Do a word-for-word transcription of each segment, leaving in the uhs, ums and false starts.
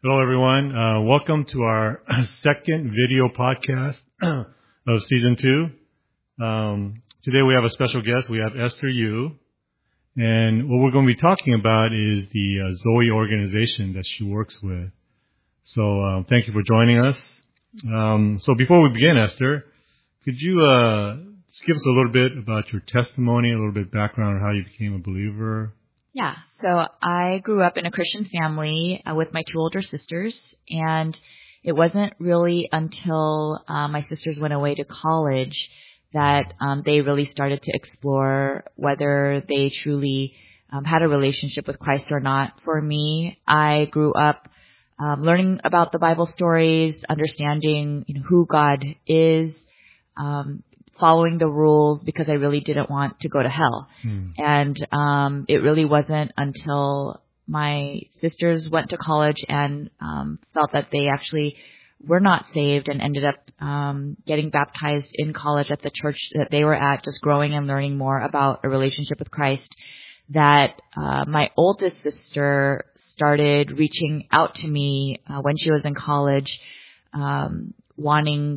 Hello, everyone. Uh, welcome to our second video podcast of season two. Um, today we have a special guest. We have Esther Yu. And what we're going to be talking about is the uh, Zoe organization that she works with. So um, thank you for joining us. Um, so before we begin, Esther, could you uh, just give us a little bit about your testimony, a little bit background on how you became a believer? Yeah, so I grew up in a Christian family uh, with my two older sisters, and it wasn't really until uh, my sisters went away to college that um, they really started to explore whether they truly um, had a relationship with Christ or not. For me, I grew up um, learning about the Bible stories, understanding you know, who God is, um, following the rules because I really didn't want to go to hell. Hmm. And um, it really wasn't until my sisters went to college and um, felt that they actually were not saved and ended up um, getting baptized in college at the church that they were at, just growing and learning more about a relationship with Christ, that uh, my oldest sister started reaching out to me uh, when she was in college, um, wanting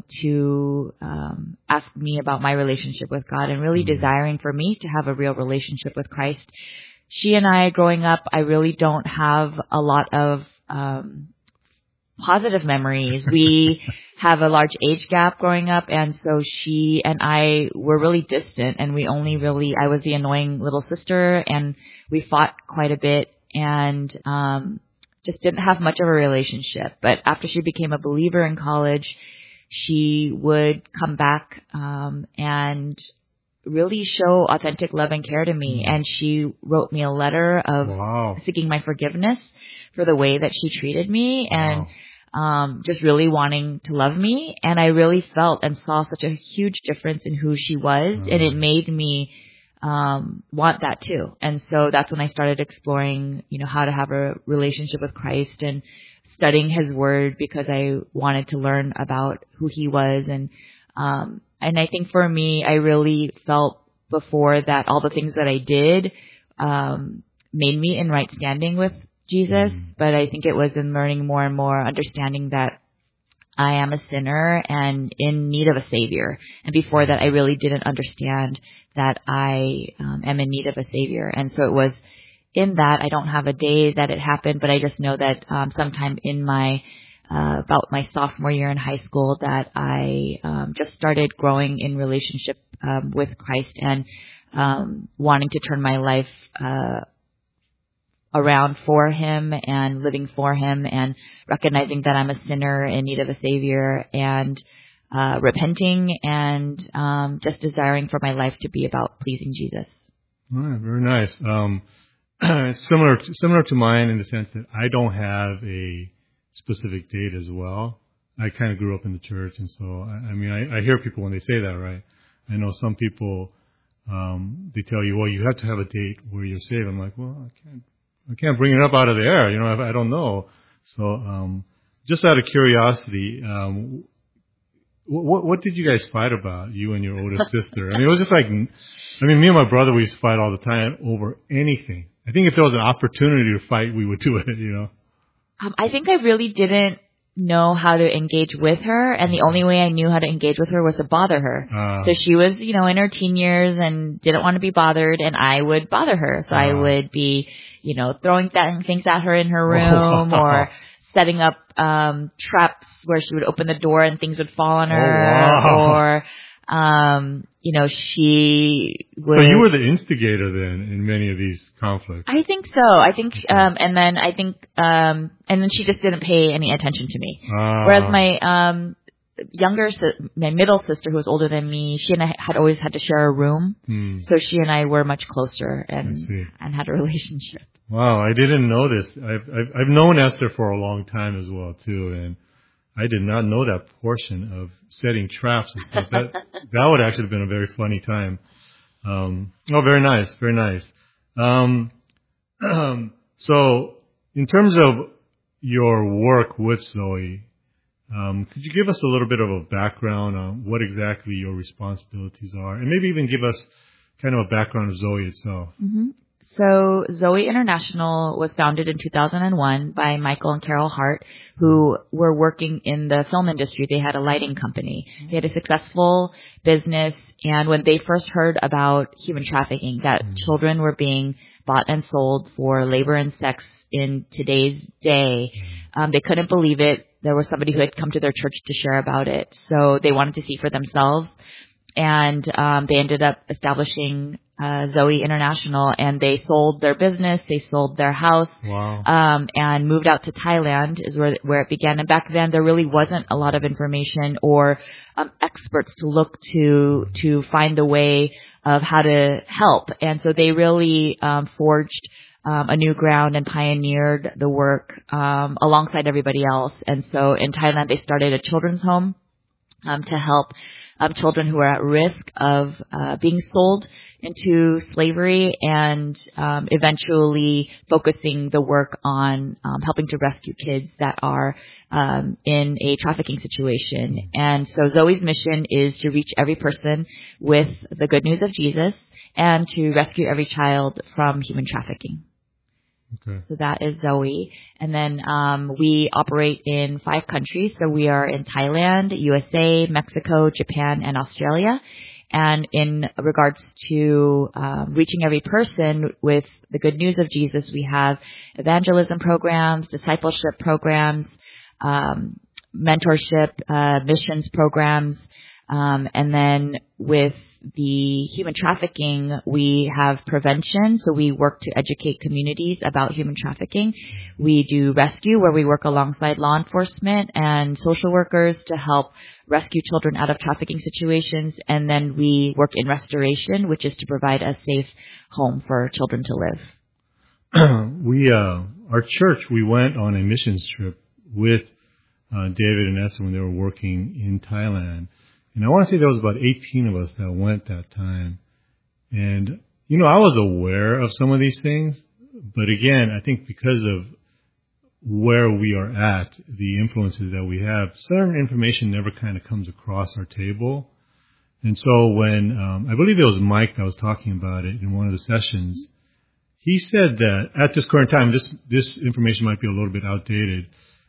to um, ask me about my relationship with God and really mm-hmm. desiring for me to have a real relationship with Christ. She and I, growing up, I really don't have a lot of um, positive memories. We have a large age gap growing up, and so she and I were really distant, and we only really, I was the annoying little sister, and we fought quite a bit, and um just didn't have much of a relationship. But after she became a believer in college, she would come back um, and really show authentic love and care to me. And she wrote me a letter of wow. seeking my forgiveness for the way that she treated me and wow. um, just really wanting to love me. And I really felt and saw such a huge difference in who she was. Mm. And it made me Um, want that too. And so that's when I started exploring, you know, how to have a relationship with Christ and studying his word because I wanted to learn about who he was. And, um, and I think for me, I really felt before that all the things that I did, um, made me in right standing with Jesus. Mm-hmm. But I think it was in learning more and more, understanding that I am a sinner and in need of a savior. And before that, I really didn't understand that I um, am in need of a savior. And so it was in that, I don't have a day that it happened, but I just know that um, sometime in my, uh, about my sophomore year in high school, that I um, just started growing in relationship um, with Christ and um, wanting to turn my life uh around for him and living for him and recognizing that I'm a sinner in need of a savior and uh, repenting and um, just desiring for my life to be about pleasing Jesus. All right, very nice. Um, similar, to, similar to mine in the sense that I don't have a specific date as well. I kind of grew up in the church, and so I, I mean, I, I hear people when they say that, right? I know some people um, they tell you, well, you have to have a date where you're saved. I'm like, well, I can't. I can't bring it up out of the air, you know, I, I don't know. So, um, just out of curiosity, um, what, what did you guys fight about, you and your older sister? I mean, it was just like, I mean, me and my brother, we used to fight all the time over anything. I think if there was an opportunity to fight, we would do it, you know. Um, I think I really didn't know how to engage with her, and the only way I knew how to engage with her was to bother her. Uh, so she was, you know, in her teen years and didn't want to be bothered, and I would bother her. So uh, I would be, you know, throwing th- things at her in her room oh, wow. or setting up um traps where she would open the door and things would fall on her, oh, wow. or um you know, she would... So you were the instigator then in many of these conflicts. I think so. I think, okay. um, and then I think, um, and then she just didn't pay any attention to me. Uh, Whereas my, um, younger, my middle sister who was older than me, she and I had always had to share a room. Hmm. So she and I were much closer and, and had a relationship. Wow. I didn't know this. I've, I've, I've known Esther for a long time as well too. And I did not know that portion of setting traps and stuff. That that would actually have been a very funny time. Um, oh, very nice, very nice. Um, um, so, in terms of your work with Zoe, um, could you give us a little bit of a background on what exactly your responsibilities are, and maybe even give us kind of a background of Zoe itself? Mm-hmm. So Zoe International was founded in two thousand one by Michael and Carol Hart, who were working in the film industry. They had a lighting company. They had a successful business, and when they first heard about human trafficking, that mm. children were being bought and sold for labor and sex in today's day, um, they couldn't believe it. There was somebody who had come to their church to share about it, so they wanted to see for themselves, and um, they ended up establishing Uh, Zoe International, and they sold their business, they sold their house, wow. um, and moved out to Thailand is where where it began. And back then, there really wasn't a lot of information or um, experts to look to to find the way of how to help. And so they really um, forged um, a new ground and pioneered the work um, alongside everybody else. And so in Thailand, they started a children's home um, to help um, children who are at risk of uh, being sold into slavery, and um, eventually focusing the work on um, helping to rescue kids that are um, in a trafficking situation. And so Zoe's mission is to reach every person with the good news of Jesus and to rescue every child from human trafficking. Okay. So that is Zoe. And then um, we operate in five countries. So we are in Thailand, U S A, Mexico, Japan, and Australia. And in regards to um, reaching every person with the good news of Jesus, we have evangelism programs, discipleship programs, um, mentorship, uh, missions programs. Um, and then with the human trafficking, we have prevention. So we work to educate communities about human trafficking. We do rescue, where we work alongside law enforcement and social workers to help rescue children out of trafficking situations. And then we work in restoration, which is to provide a safe home for children to live. we, uh, our church, we went on a missions trip with uh, David and Esther when they were working in Thailand. And I want to say there was about eighteen of us that went that time. And, you know, I was aware of some of these things. But again, I think because of where we are at, the influences that we have, certain information never kind of comes across our table. And so when, um, I believe it was Mike that was talking about it in one of the sessions, he said that at this current time, this, this information might be a little bit outdated,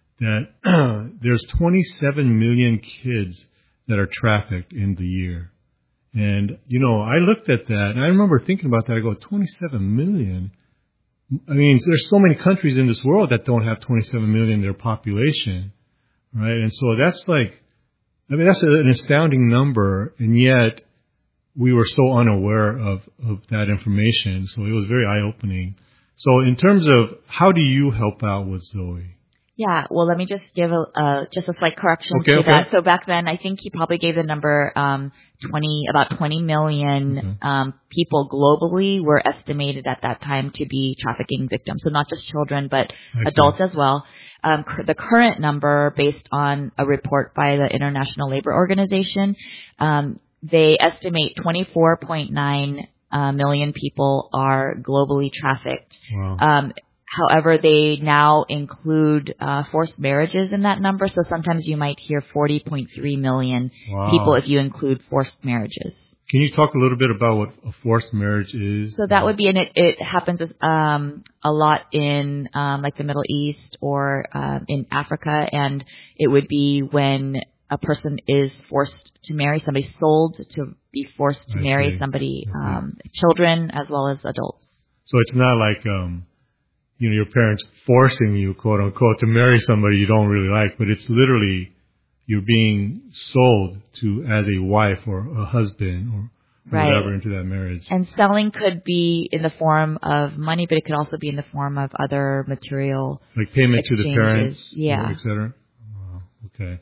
that there's twenty-seven million kids that are trafficked in the year. And, you know, I looked at that and I remember thinking about that. I go, twenty-seven million? I mean, there's so many countries in this world that don't have twenty-seven million in their population, right? And so that's like, I mean, that's an astounding number, and yet we were so unaware of, of that information. So it was very eye-opening. So in terms of how do you help out with Zoe? Yeah, well, let me just give a uh, just a slight correction okay, to okay. that. So back then, I think he probably gave the number um, twenty, about twenty million okay. um, people globally were estimated at that time to be trafficking victims. So not just children, but I adults see. as well. Um, cr- the current number, based on a report by the International Labor Organization, um, they estimate twenty-four point nine uh, million people are globally trafficked. Wow. Um, However, they now include uh, forced marriages in that number. So sometimes you might hear forty point three million wow. people if you include forced marriages. Can you talk a little bit about what a forced marriage is? So that would be, and it, it happens um, a lot in um, like the Middle East or uh, in Africa. And it would be when a person is forced to marry somebody, sold to be forced to I marry see. somebody, um, children as well as adults. So it's not like... Um, you know, your parents forcing you, quote unquote, to marry somebody you don't really like, but it's literally you're being sold to as a wife or a husband or right. whatever into that marriage. And selling could be in the form of money, but it could also be in the form of other material like payment exchanges. to the parents, yeah, et cetera. Wow. Okay.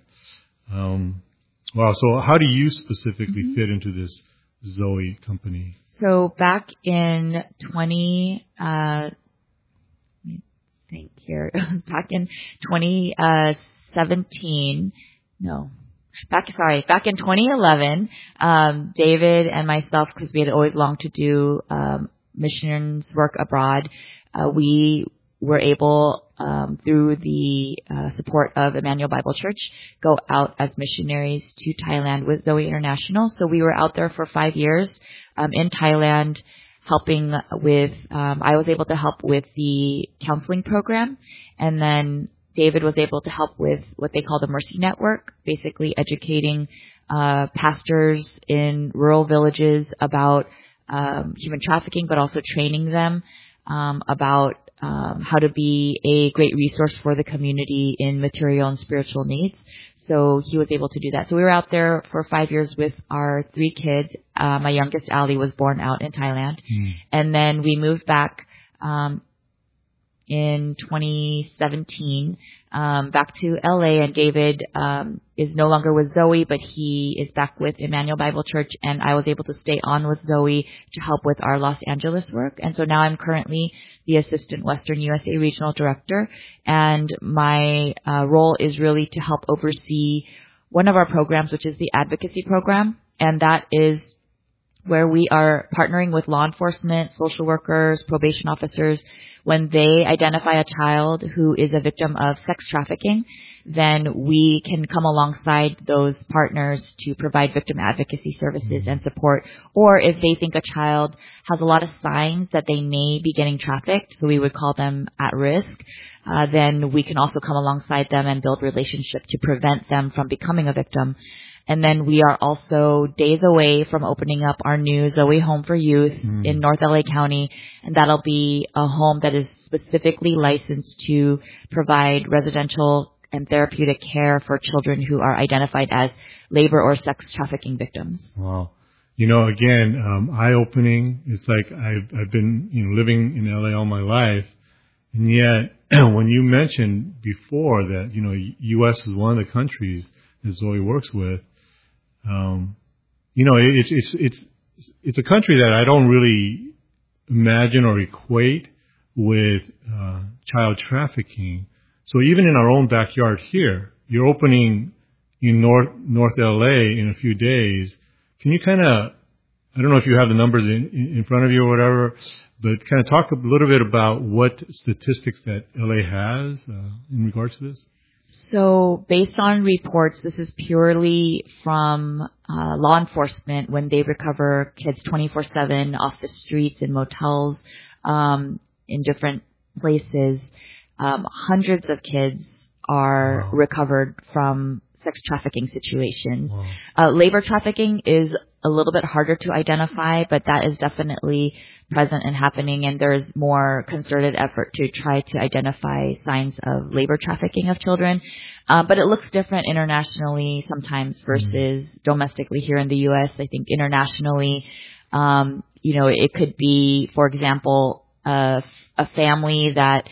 Um, wow. So how do you specifically mm-hmm. fit into this Zoe company? So back in twenty. Uh, think here back in twenty seventeen no back sorry back in twenty eleven um David and myself, because we had always longed to do um missions work abroad, uh, we were able um through the uh, support of Emmanuel Bible Church go out as missionaries to Thailand with Zoe International. So we were out there for five years um in Thailand, helping with, um, I was able to help with the counseling program, and then David was able to help with what they call the Mercy Network, basically educating uh, pastors in rural villages about um, human trafficking, but also training them um, about um, how to be a great resource for the community in material and spiritual needs. So he was able to do that. So we were out there for five years with our three kids. Uh, my youngest, Ali, was born out in Thailand. Mm. And then we moved back um, in twenty seventeen um, back to L A. And David um, is no longer with Zoe, but he is back with Emmanuel Bible Church. And I was able to stay on with Zoe to help with our Los Angeles work. And so now I'm currently the Assistant Western U S A Regional Director. And my uh, role is really to help oversee one of our programs, which is the advocacy program. And that is where we are partnering with law enforcement, social workers, probation officers. When they identify a child who is a victim of sex trafficking, then we can come alongside those partners to provide victim advocacy services and support. Or if they think a child has a lot of signs that they may be getting trafficked, so we would call them at risk, uh, then we can also come alongside them and build relationship to prevent them from becoming a victim. And then we are also days away from opening up our new Zoe Home for Youth mm. in North L A County. And that'll be a home that is specifically licensed to provide residential and therapeutic care for children who are identified as labor or sex trafficking victims. Wow. You know, again, um, eye-opening. It's like I've, I've been, you know, living in L A all my life. And yet, when you mentioned before that, you know, U S is one of the countries that Zoe works with, Um, you know, it's, it's, it's, it's a country that I don't really imagine or equate with, uh, child trafficking. So even in our own backyard here, you're opening in North, North L A in a few days. Can you kind of, I don't know if you have the numbers in, in front of you or whatever, but kind of talk a little bit about what statistics that L A has, uh, in regards to this? So based on reports, this is purely from uh, law enforcement when they recover kids twenty-four seven off the streets in motels um, in different places. Um, hundreds of kids are wow. recovered from sex trafficking situations. Wow. Uh, labor trafficking is a little bit harder to identify, but that is definitely present and happening, and there's more concerted effort to try to identify signs of labor trafficking of children. Uh, but it looks different internationally sometimes versus mm. domestically here in the U S. I think internationally, um, you know, it could be, for example, a, a family that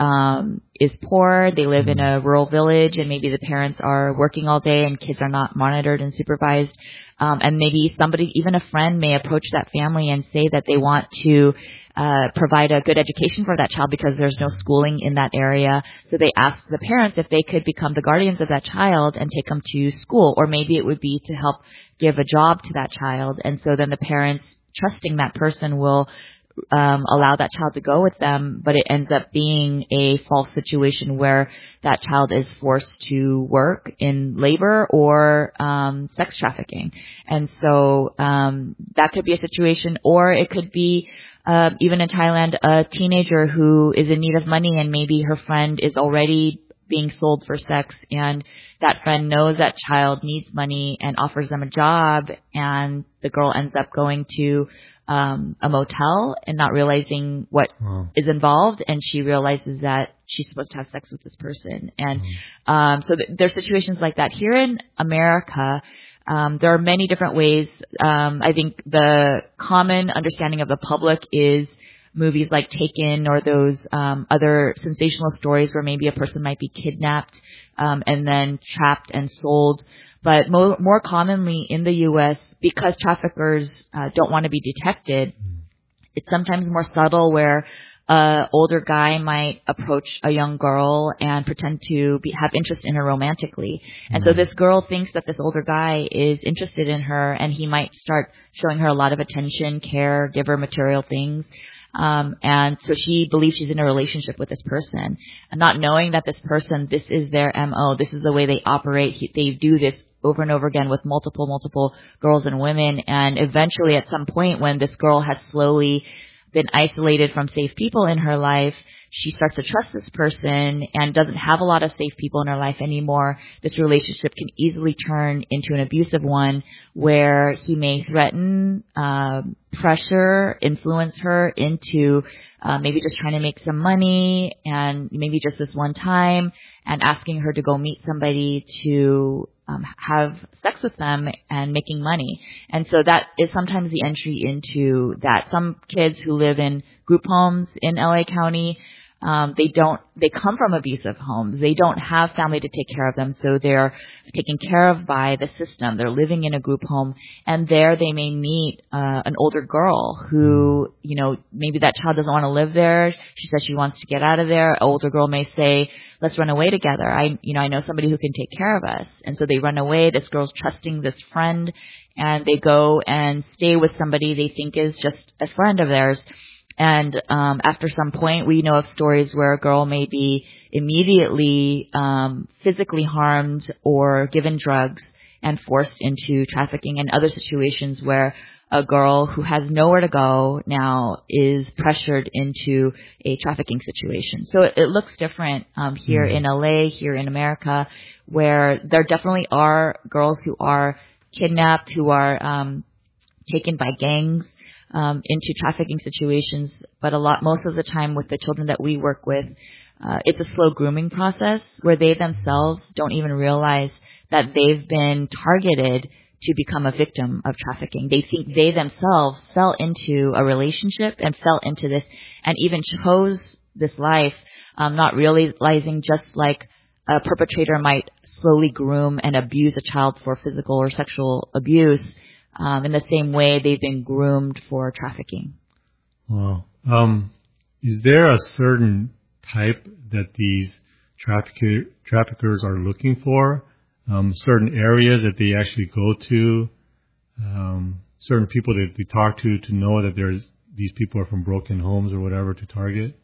um is poor, they live in a rural village, and maybe the parents are working all day and kids are not monitored and supervised. Um and maybe somebody, even a friend, may approach that family and say that they want to uh provide a good education for that child because there's no schooling in that area. So they ask the parents if they could become the guardians of that child and take them to school, or maybe it would be to help give a job to that child. And so then the parents, trusting that person, will Um, allow that child to go with them, but it ends up being a false situation where that child is forced to work in labor or um, sex trafficking. And so um, that could be a situation, or it could be uh, even in Thailand, a teenager who is in need of money and maybe her friend is already being sold for sex, and that friend knows that child needs money and offers them a job, and the girl ends up going to um a motel and not realizing what wow. is involved, and she realizes that she's supposed to have sex with this person. And mm. um so th- there's situations like that here in America. Um there are many different ways. um I think the common understanding of the public is movies like Taken, or those um other sensational stories where maybe a person might be kidnapped um and then trapped and sold. But mo- more commonly in the U S, because traffickers uh, don't want to be detected, it's sometimes more subtle, where an older guy might approach a young girl and pretend to be, have interest in her romantically. And mm-hmm. so this girl thinks that this older guy is interested in her, and he might start showing her a lot of attention, care, give her material things. Um, and so she believes she's in a relationship with this person, and not knowing that this person, this is their M O, this is the way they operate. He, they do this over and over again with multiple, multiple girls and women. And eventually at some point when this girl has slowly been isolated from safe people in her life, she starts to trust this person and doesn't have a lot of safe people in her life anymore. This relationship can easily turn into an abusive one where he may threaten, uh, pressure, influence her into uh, maybe just trying to make some money and maybe just this one time and asking her to go meet somebody to Um, have sex with them and making money. And so that is sometimes the entry into that. Some kids who live in group homes in L A County, um, they don't, they come from abusive homes. They don't have family to take care of them. So they're taken care of by the system. They're living in a group home, and there they may meet uh, an older girl who, you know, maybe that child doesn't want to live there. She says she wants to get out of there. An older girl may say, let's run away together. I, you know, I know somebody who can take care of us. And so they run away. This girl's trusting this friend, and they go and stay with somebody they think is just a friend of theirs. And um, after some point, we know of stories where a girl may be immediately um, physically harmed or given drugs and forced into trafficking, and other situations where a girl who has nowhere to go now is pressured into a trafficking situation. So it, it looks different um, here mm-hmm. in L A, here in America, where there definitely are girls who are kidnapped, who are um, taken by gangs um, into trafficking situations. But a lot, most of the time with the children that we work with, uh, it's a slow grooming process where they themselves don't even realize that they've been targeted to become a victim of trafficking. They think they themselves fell into a relationship and fell into this and even chose this life, um, not realizing just like a perpetrator might slowly groom and abuse a child for physical or sexual abuse, um, in the same way they've been groomed for trafficking. Wow. Um, is there a certain type that these trafficker, traffickers are looking for? Um, certain areas that they actually go to, um, certain people that they talk to to know that there's these people are from broken homes or whatever to target?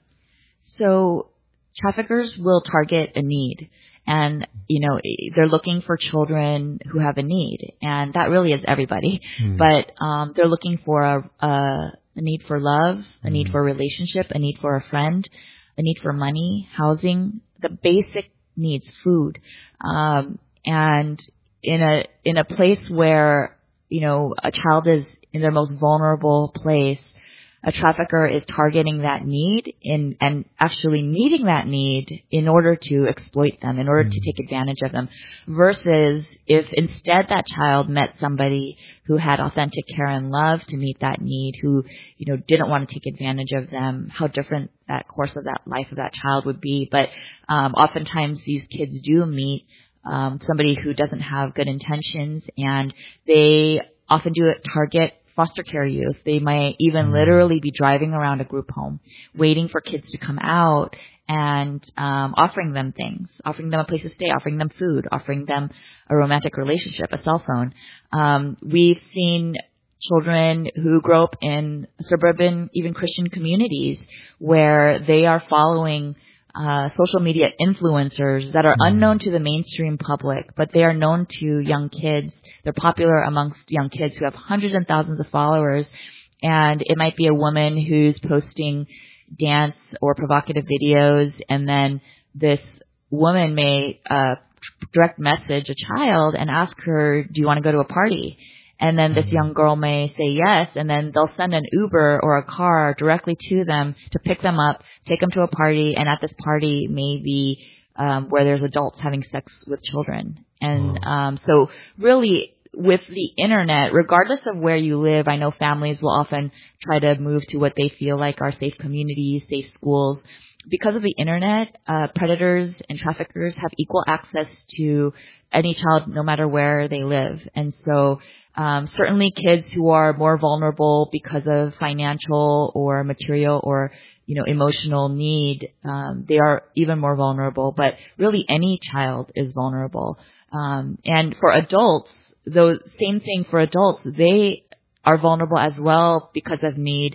So traffickers will target a need, and you know they're looking for children who have a need, and that really is everybody. Mm. But um, they're looking for a, a, a need for love, a mm. need for a relationship, a need for a friend, a need for money, housing, the basic needs, food. Um, And in a, in a place where, you know, a child is in their most vulnerable place, a trafficker is targeting that need in, and actually meeting that need in order to exploit them, in order mm-hmm. to take advantage of them. Versus if instead that child met somebody who had authentic care and love to meet that need, who, you know, didn't want to take advantage of them, how different that course of that life of that child would be. But, um, oftentimes these kids do meet Um, somebody who doesn't have good intentions, and they often do it target foster care youth. They might even mm-hmm. literally be driving around a group home, waiting for kids to come out and um, offering them things, offering them a place to stay, offering them food, offering them a romantic relationship, a cell phone. Um, we've seen children who grow up in suburban, even Christian communities, where they are following Uh, social media influencers that are unknown to the mainstream public, but they are known to young kids. They're popular amongst young kids who have hundreds and thousands of followers. And it might be a woman who's posting dance or provocative videos, and then this woman may uh, direct message a child and ask her, do you want to go to a party? And then this young girl may say yes, and then they'll send an Uber or a car directly to them to pick them up, take them to a party, and at this party may be um, where there's adults having sex with children. And um, so really with the internet, regardless of where you live, I know families will often try to move to what they feel like are safe communities, safe schools. Because of the internet, uh, predators and traffickers have equal access to any child no matter where they live. And so um, certainly kids who are more vulnerable because of financial or material or, you know, emotional need, um, they are even more vulnerable. But really any child is vulnerable. Um, and for adults, though, same thing for adults, they are vulnerable as well because of need.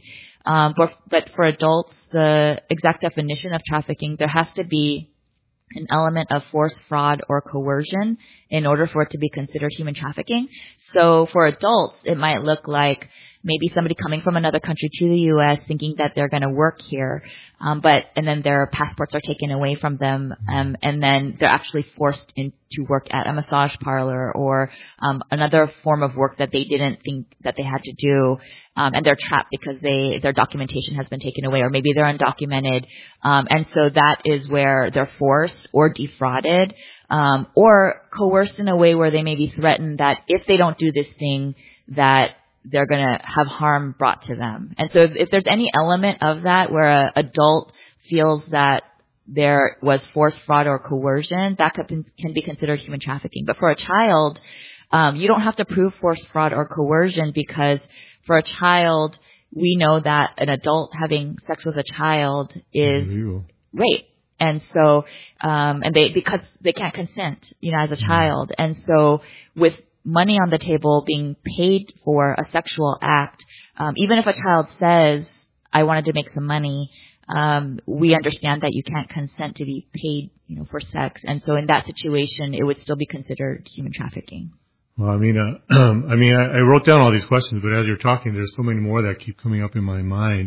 Um, but, but for adults, the exact definition of trafficking, there has to be an element of force, fraud, or coercion in order for it to be considered human trafficking. So for adults, it might look like maybe somebody coming from another country to the U S thinking that they're going to work here, um, but and then their passports are taken away from them, um, and then they're actually forced into work at a massage parlor or um, another form of work that they didn't think that they had to do, um, and they're trapped because they their documentation has been taken away, or maybe they're undocumented, um, and so that is where they're forced or defrauded, um, or coerced in a way where they may be threatened that if they don't do this thing, that they're going to have harm brought to them. And so if, if there's any element of that where an adult feels that there was force, fraud, or coercion, that could, can be considered human trafficking. But for a child, um, you don't have to prove force, fraud, or coercion, because for a child, we know that an adult having sex with a child is rape. And so, um, and they, because they can't consent, you know, as a child. And so with money on the table being paid for a sexual act, um, even if a child says, I wanted to make some money, um, we understand that you can't consent to be paid, you know, for sex. And so in that situation, it would still be considered human trafficking. Well, I mean, uh, I mean, I, I wrote down all these questions, but as you're talking, there's so many more that keep coming up in my mind.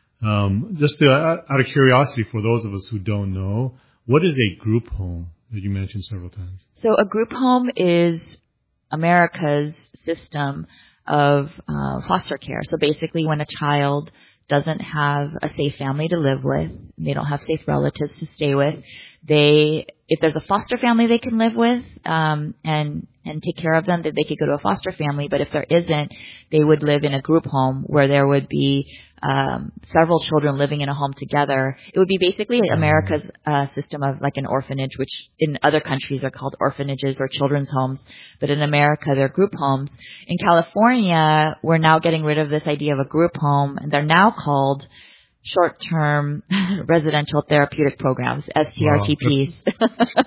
Um, just to, uh, out of curiosity, for those of us who don't know, what is a group home that you mentioned several times? So a group home is America's system of uh, foster care. So basically, when a child doesn't have a safe family to live with, they don't have safe relatives to stay with, they, if there's a foster family they can live with, um, and and take care of them, that they could go to a foster family. But if there isn't, they would live in a group home where there would be um, several children living in a home together. It would be basically like America's uh, system of like an orphanage, which in other countries are called orphanages or children's homes. But in America, they're group homes. In California, we're now getting rid of this idea of a group home, and they're now called short-term residential therapeutic programs, S T R T Ps. Wow.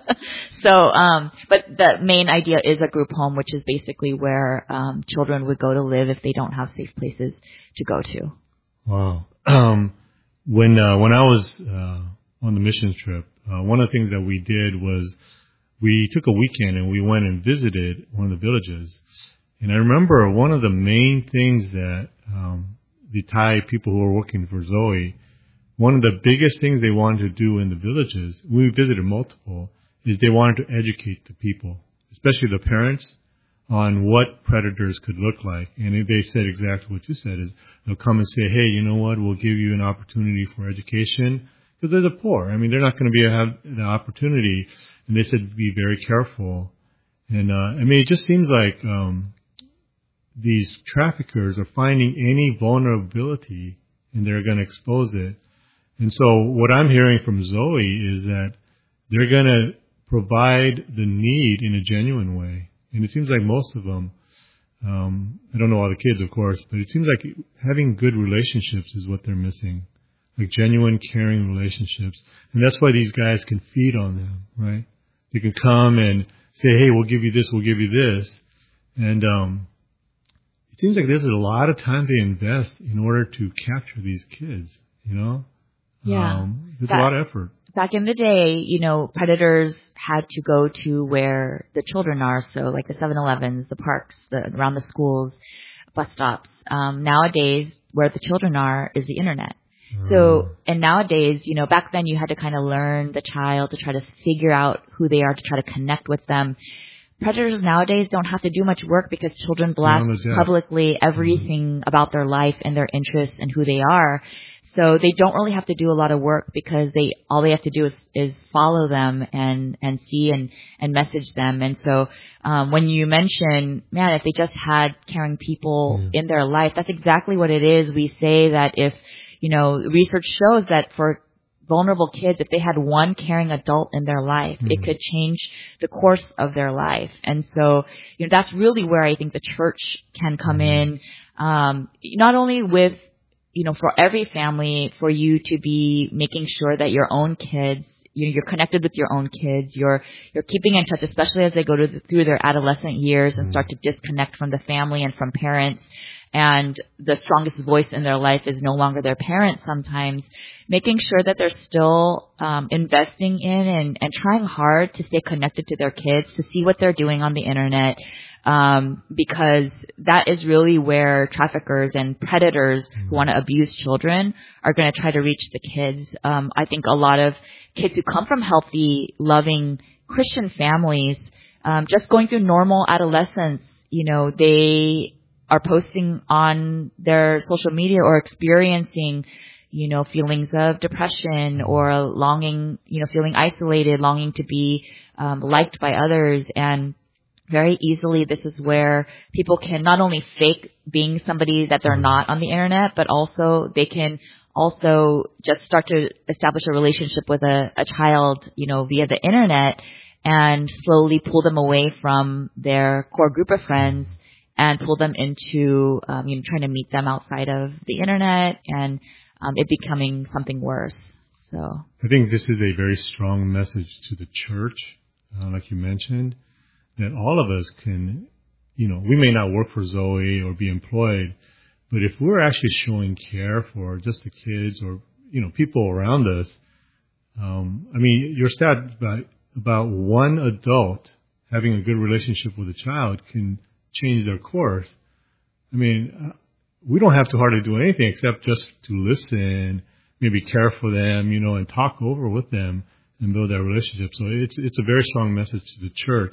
So, um, but the main idea is a group home, which is basically where um, children would go to live if they don't have safe places to go to. Wow. Um, when uh, when I was uh, on the missions trip, uh, one of the things that we did was we took a weekend and we went and visited one of the villages. And I remember one of the main things that um, the Thai people who were working for Zoe, one of the biggest things they wanted to do in the villages, we visited multiple, is they wanted to educate the people, especially the parents, on what predators could look like. And they said exactly what you said, is they'll come and say, hey, you know what, we'll give you an opportunity for education, because they're the poor. I mean, they're not going to be have the opportunity. And they said, be very careful. And, uh, I mean, it just seems like, um, these traffickers are finding any vulnerability and they're going to expose it. And so what I'm hearing from Zoe is that they're going to provide the need in a genuine way. And it seems like most of them, um, I don't know all the kids, of course, but it seems like having good relationships is what they're missing, like genuine, caring relationships. And that's why these guys can feed on them, right? They can come and say, hey, we'll give you this, we'll give you this. And, um, it seems like there's a lot of time they invest in order to capture these kids, you know? Yeah. Um, there's that, a lot of effort. Back in the day, you know, predators had to go to where the children are. So like the seven elevens, the parks, the, around the schools, bus stops. Um, nowadays, where the children are is the internet. So, and nowadays, you know, back then you had to kind of learn the child to try to figure out who they are, to try to connect with them. Predators nowadays don't have to do much work because children blast publicly everything mm-hmm. about their life and their interests and who they are. So they don't really have to do a lot of work because they all they have to do is, is follow them and, and see and, and message them. And so um, when you mention, man, if they just had caring people yeah. in their life, that's exactly what it is. We say that if, you know, research shows that for vulnerable kids, if they had one caring adult in their life, mm-hmm. it could change the course of their life. And so, you know, that's really where I think the church can come mm-hmm. in, um, not only with, you know, for every family, for you to be making sure that your own kids, you know, you're connected with your own kids, you're, you're keeping in touch, especially as they go to the, through their adolescent years mm-hmm. and start to disconnect from the family and from parents. and the strongest voice in their life is no longer their parents sometimes, making sure that they're still um, investing in and, and trying hard to stay connected to their kids, to see what they're doing on the internet, um, because that is really where traffickers and predators who want to abuse children are going to try to reach the kids. Um, I think a lot of kids who come from healthy, loving Christian families, um, just going through normal adolescence, you know, they are posting on their social media or experiencing, you know, feelings of depression or longing, you know, feeling isolated, longing to be um, liked by others. And very easily, this is where people can not only fake being somebody that they're not on the internet, but also they can also just start to establish a relationship with a, a child, you know, via the internet, and slowly pull them away from their core group of friends and pull them into, um, you know, trying to meet them outside of the internet, and um, it becoming something worse. So I think this is a very strong message to the church, uh, like you mentioned, that all of us can, you know, we may not work for Zoe or be employed, but if we're actually showing care for just the kids or, you know, people around us, um, I mean, your stat about, about one adult having a good relationship with a child can change their course. I mean, we don't have to hardly do anything except just to listen, maybe care for them, you know, and talk over with them and build that relationship. So it's it's a very strong message to the church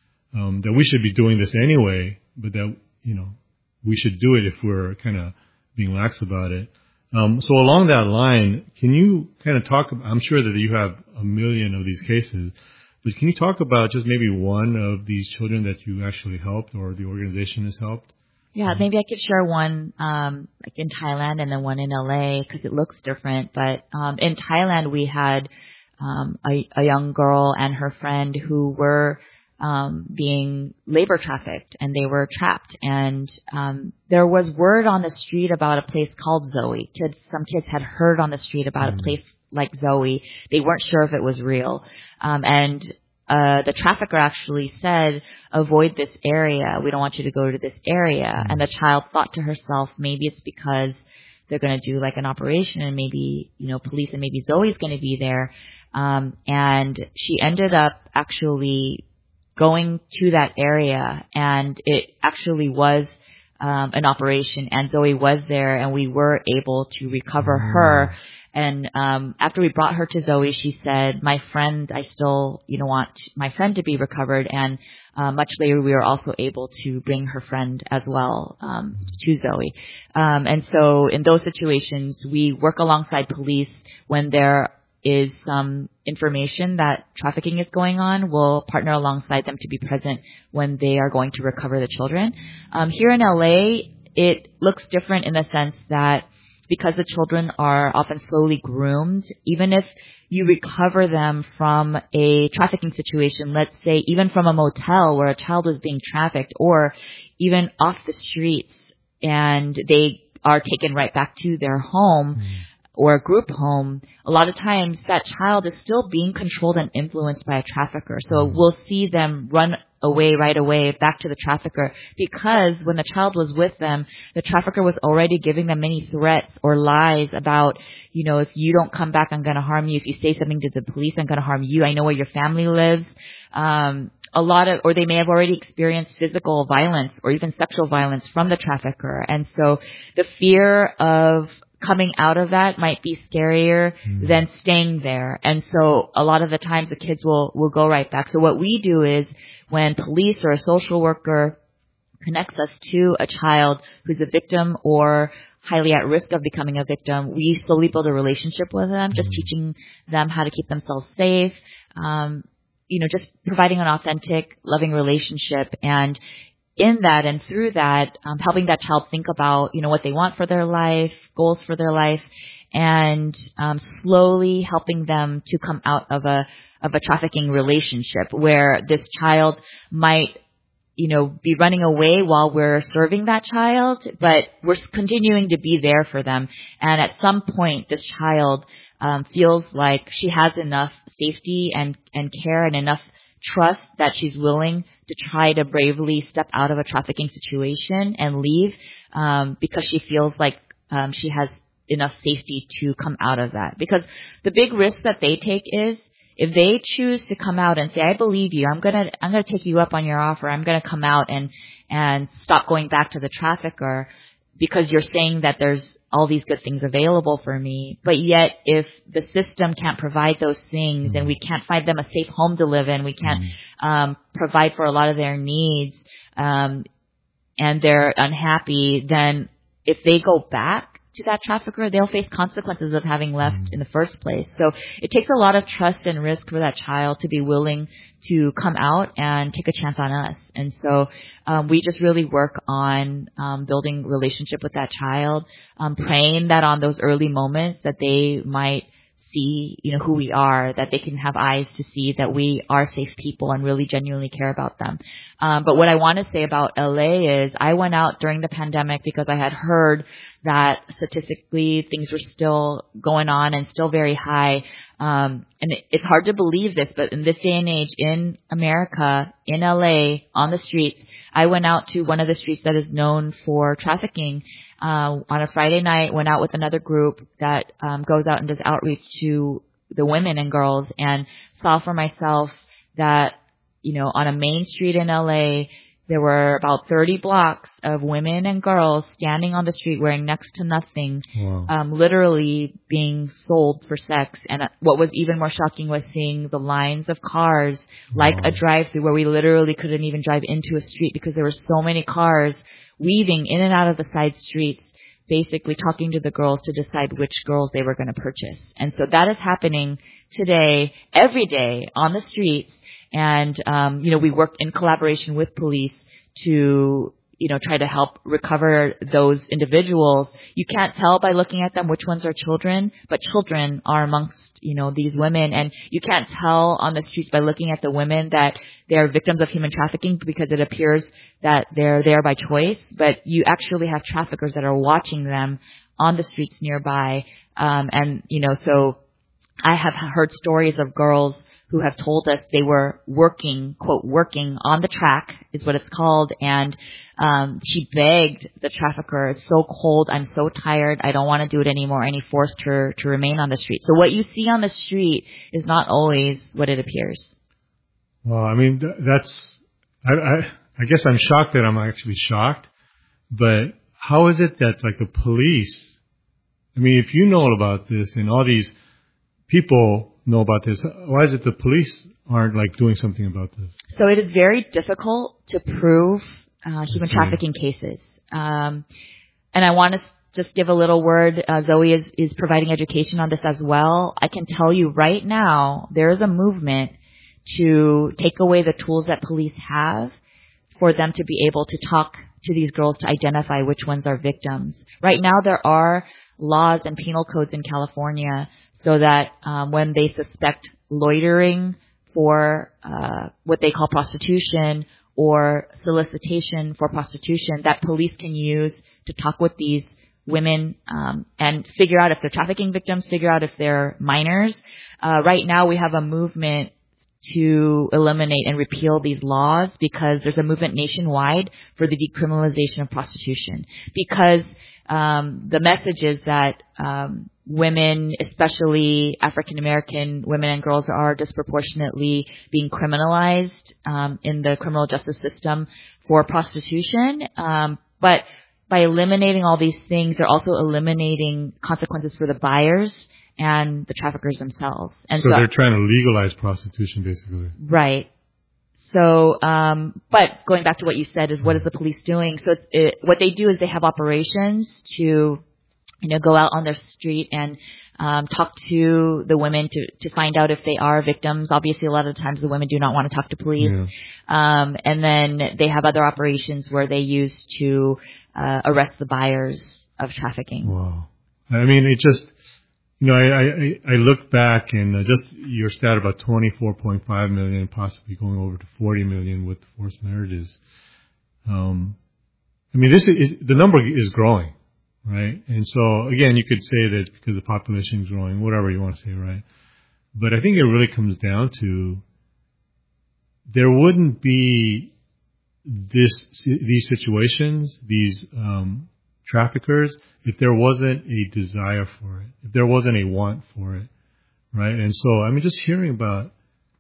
um, that we should be doing this anyway, but that, you know, we should do it if we're kind of being lax about it. Um, so along that line, can you kind of talk, I'm sure that you have a million of these cases, but can you talk about just maybe one of these children that you actually helped or the organization has helped? Yeah, maybe I could share one um, like in Thailand and then one in L A because it looks different. But um, in Thailand, we had um, a, a young girl and her friend who were um, being labor trafficked, and they were trapped. And um, there was word on the street about a place called Zoe. Kids, some kids had heard on the street about mm-hmm. a place like Zoe. They weren't sure if it was real. Um, and uh, the trafficker actually said, avoid this area. We don't want you to go to this area. Mm-hmm. And the child thought to herself, maybe it's because they're going to do like an operation and maybe, you know, police and maybe Zoe's going to be there. Um, and she ended up actually going to that area, and it actually was um, an operation, and Zoe was there, and we were able to recover mm. her. And um, after we brought her to Zoe, she said, my friend, I still, you know, want my friend to be recovered. And uh, much later, we were also able to bring her friend as well um, to Zoe. Um, and so in those situations, we work alongside police when there is some information that trafficking is going on. We'll partner alongside them to be present when they are going to recover the children. Um, here in L A, it looks different in the sense that because the children are often slowly groomed, even if you recover them from a trafficking situation, let's say even from a motel where a child was being trafficked, or even off the streets, and they are taken right back to their home, mm. or a group home, a lot of times that child is still being controlled and influenced by a trafficker. So we'll see them run away right away back to the trafficker, because when the child was with them, the trafficker was already giving them many threats or lies about, you know, if you don't come back, I'm going to harm you. If you say something to the police, I'm going to harm you. I know where your family lives. Um, a lot of, or they may have already experienced physical violence or even sexual violence from the trafficker. And so the fear of coming out of that might be scarier mm. than staying there. And so a lot of the times the kids will, will go right back. So what we do is when police or a social worker connects us to a child who's a victim or highly at risk of becoming a victim, we slowly build a relationship with them, just mm. teaching them how to keep themselves safe, um, you know, just providing an authentic, loving relationship. And in that and through that, um, helping that child think about, you know, what they want for their life, goals for their life, and um, slowly helping them to come out of a of a trafficking relationship where this child might, you know, be running away while we're serving that child, but we're continuing to be there for them. And at some point, this child um, feels like she has enough safety and, and care and enough trust that she's willing to try to bravely step out of a trafficking situation and leave um, because she feels like um, she has enough safety to come out of that. Because the big risk that they take is if they choose to come out and say, I believe you, I'm gonna I'm gonna take you up on your offer, I'm gonna come out and and stop going back to the trafficker because you're saying that there's all these good things available for me. But yet if the system can't provide those things and we can't find them a safe home to live in, we can't um, provide for a lot of their needs, um, and they're unhappy, then if they go back to that trafficker, they'll face consequences of having left in the first place. So it takes a lot of trust and risk for that child to be willing to come out and take a chance on us. And so um, we just really work on um, building relationship with that child, um, praying that on those early moments that they might see, you know, who we are, that they can have eyes to see that we are safe people and really genuinely care about them. Um, but what I want to say about L A is I went out during the pandemic because I had heard that statistically things were still going on and still very high. Um, and it, it's hard to believe this, but in this day and age in America, in L A, on the streets, I went out to one of the streets that is known for trafficking uh, on a Friday night, went out with another group that um, goes out and does outreach to the women and girls, and saw for myself that, you know, on a main street in L A, there were about thirty blocks of women and girls standing on the street wearing next to nothing, wow. um, literally being sold for sex. And what was even more shocking was seeing the lines of cars, like wow. a drive-through, where we literally couldn't even drive into a street because there were so many cars weaving in and out of the side streets, basically talking to the girls to decide which girls they were going to purchase. And so that is happening today, every day on the streets. And, um, you know, we work in collaboration with police to, you know, try to help recover those individuals. You can't tell by looking at them which ones are children, but children are amongst, you know, these women. And you can't tell on the streets by looking at the women that they're victims of human trafficking because it appears that they're there by choice. But you actually have traffickers that are watching them on the streets nearby. Um, and, you know, so I have heard stories of girls who have told us they were working, quote, working on the track is what it's called. And um, she begged the trafficker, it's so cold, I'm so tired, I don't want to do it anymore. And he forced her to remain on the street. So what you see on the street is not always what it appears. Well, I mean, th- that's, I, I, I guess I'm shocked that I'm actually shocked. But how is it that, like, the police, I mean, if you know about this and all these people know about this, why is it the police aren't like doing something about this? So it is very difficult to prove uh, human trafficking cases. Um, and I want to just give a little word. Uh, Zoe is, is providing education on this as well. I can tell you right now, there is a movement to take away the tools that police have for them to be able to talk to these girls to identify which ones are victims. Right now, there are laws and penal codes in California so that um, when they suspect loitering for uh, what they call prostitution or solicitation for prostitution, that police can use to talk with these women um, and figure out if they're trafficking victims, figure out if they're minors. Uh, right now, we have a movement to eliminate and repeal these laws because there's a movement nationwide for the decriminalization of prostitution. Because um, the message is that um, women, especially African American women and girls, are disproportionately being criminalized um, in the criminal justice system for prostitution. Um, but by eliminating all these things, they're also eliminating consequences for the buyers and the traffickers themselves. And so, so they're trying to legalize prostitution, basically. Right. So, um, but going back to what you said is what is the police doing? So it's, it, what they do is they have operations to, you know, go out on their street and um, talk to the women to, to find out if they are victims. Obviously, a lot of the times the women do not want to talk to police. Yeah. Um, and then they have other operations where they use to uh, arrest the buyers of trafficking. Wow. I mean, it just... You know, I, I, I look back and uh, just your stat about twenty-four point five million, possibly going over to forty million with forced marriages. Um, I mean, this is, the number is growing, right? And so, again, you could say that because the population is growing, whatever you want to say, right? But I think it really comes down to there wouldn't be this these situations, these um, traffickers, if there wasn't a desire for it, if there wasn't a want for it, right? And so, I mean, just hearing about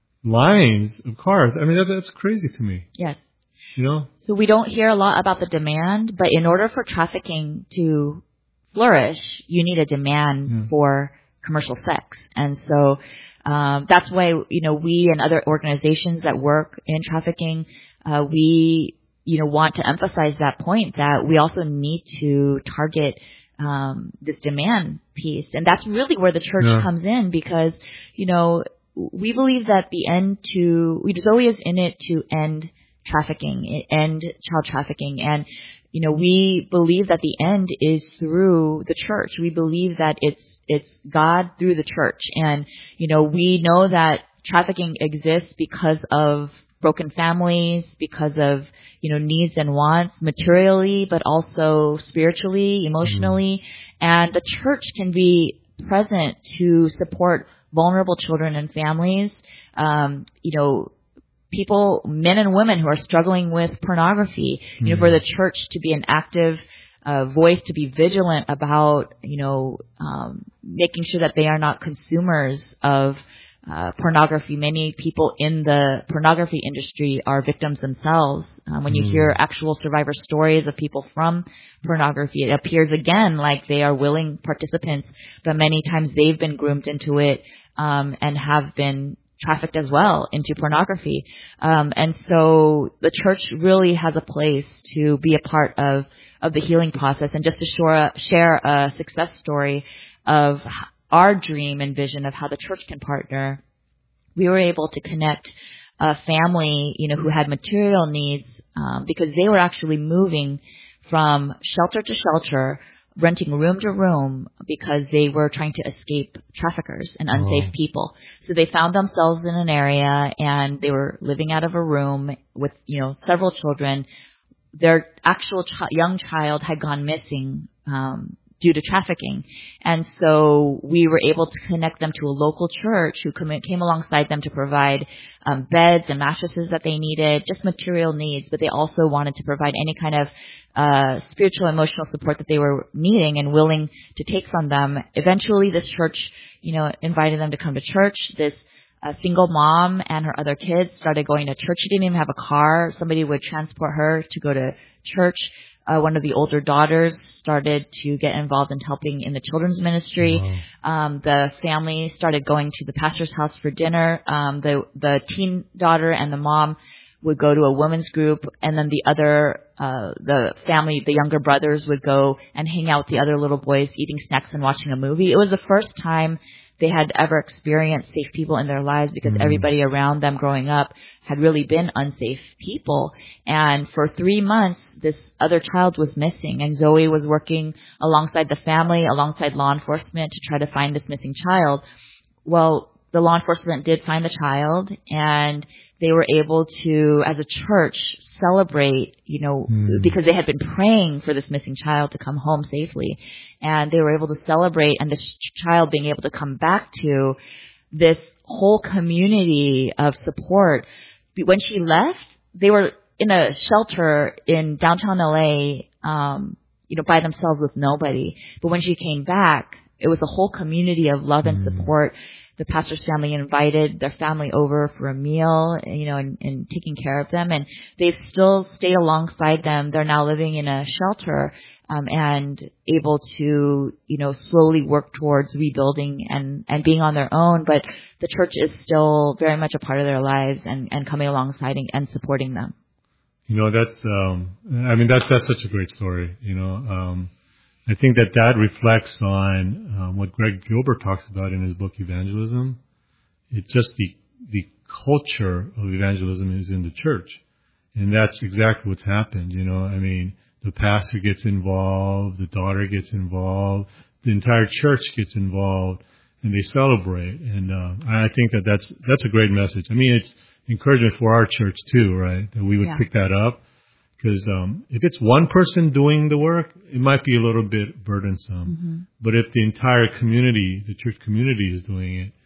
lines of cars, I mean, that's, that's crazy to me. Yes. You know? So we don't hear a lot about the demand, but in order for trafficking to flourish, you need a demand yeah. for commercial sex. And so um, that's why, you know, we and other organizations that work in trafficking, uh, we, you know, want to emphasize that point that we also need to target um, this demand piece. And that's really where the church yeah. comes in because, you know, we believe that the end to, Zoe is in it to end trafficking, end child trafficking. And, you know, we believe that the end is through the church. We believe that it's, it's God through the church. And, you know, we know that trafficking exists because of broken families, because of, you know, needs and wants materially, but also spiritually, emotionally. Mm-hmm. And the church can be present to support vulnerable children and families, um, you know, people, men and women who are struggling with pornography, you mm-hmm. know, for the church to be an active uh, voice, to be vigilant about, you know, um, making sure that they are not consumers of uh, pornography. Many people in the pornography industry are victims themselves. Um, when you mm-hmm. hear actual survivor stories of people from pornography, it appears again like they are willing participants, but many times they've been groomed into it um, and have been trafficked as well into pornography. Um, and so the church really has a place to be a part of, of the healing process. And just to share, share a success story of our dream and vision of how the church can partner, we were able to connect a family, you know, who had material needs, um, because they were actually moving from shelter to shelter, renting room to room because they were trying to escape traffickers and unsafe oh. people. So they found themselves in an area and they were living out of a room with, you know, several children. Their actual ch- young child had gone missing, um, due to trafficking. And so we were able to connect them to a local church who came alongside them to provide um, beds and mattresses that they needed, just material needs, but they also wanted to provide any kind of uh, spiritual, emotional support that they were needing and willing to take from them. Eventually, this church, you know, invited them to come to church. This a single mom and her other kids started going to church. She didn't even have a car. Somebody would transport her to go to church. Uh, one of the older daughters started to get involved in helping in the children's ministry. Wow. Um, the family started going to the pastor's house for dinner. Um, the the teen daughter and the mom would go to a women's group, and then the other, uh, the family, the younger brothers would go and hang out with the other little boys, eating snacks and watching a movie. It was the first time they had ever experienced safe people in their lives because mm. everybody around them growing up had really been unsafe people. And for three months, this other child was missing, and Zoe was working alongside the family, alongside law enforcement to try to find this missing child. Well, the law enforcement did find the child, and they were able to, as a church, celebrate, you know, mm. because they had been praying for this missing child to come home safely. And they were able to celebrate, and this child being able to come back to this whole community of support. When she left, they were in a shelter in downtown L A, um, you know, by themselves with nobody. But when she came back, it was a whole community of love and support. The pastor's family invited their family over for a meal, you know, and, and taking care of them. And they've still stayed alongside them. They're now living in a shelter, um, and able to, you know, slowly work towards rebuilding and, and being on their own. But the church is still very much a part of their lives and, and coming alongside and, and supporting them. You know, that's, um, I mean, that's, that's such a great story, you know, um, I think that that reflects on um, what Greg Gilbert talks about in his book Evangelism. It's just the the culture of evangelism is in the church, and that's exactly what's happened. You know, I mean, the pastor gets involved, the daughter gets involved, the entire church gets involved, and they celebrate. And uh, I think that that's that's a great message. I mean, it's encouragement for our church too, right? That we would yeah. pick that up. Because um, if it's one person doing the work, it might be a little bit burdensome. Mm-hmm. But if the entire community, the church community is doing it,